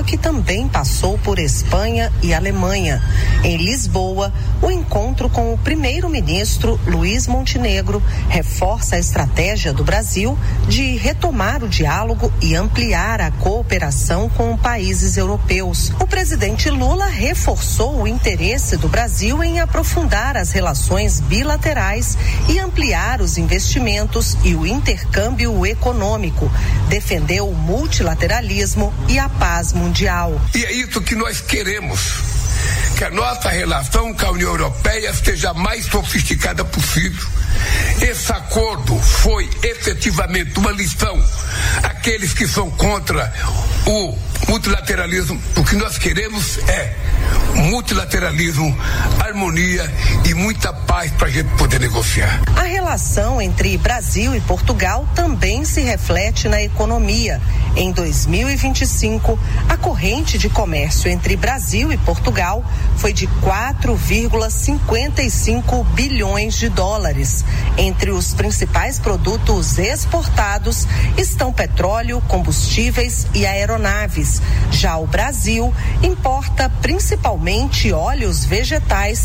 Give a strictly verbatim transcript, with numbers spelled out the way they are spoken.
que também passou por Espanha e Alemanha. Em Lisboa, o encontro com o primeiro-ministro Luiz Montenegro reforça a estratégia do Brasil de retomar o diálogo e ampliar a cooperação com países europeus. O presidente Lula reforçou o interesse do Brasil em aprofundar as relações bilaterais e ampliar os investimentos e o intercâmbio econômico. Defendeu o multilateralismo e a paz mundial. E é isso que nós queremos, que a nossa relação com a União Europeia seja a mais sofisticada possível. Esse acordo foi efetivamente uma lição àqueles que são contra o multilateralismo. O que nós queremos é multilateralismo, harmonia e muita paz para a gente poder negociar. A relação entre Brasil e Portugal também se reflete na economia. Em dois mil e vinte e cinco, a corrente de comércio entre Brasil e Portugal foi de quatro vírgula cinquenta e cinco bilhões de dólares. Entre os principais produtos exportados estão petróleo, combustíveis e aeronaves. Já o Brasil importa principalmente óleos vegetais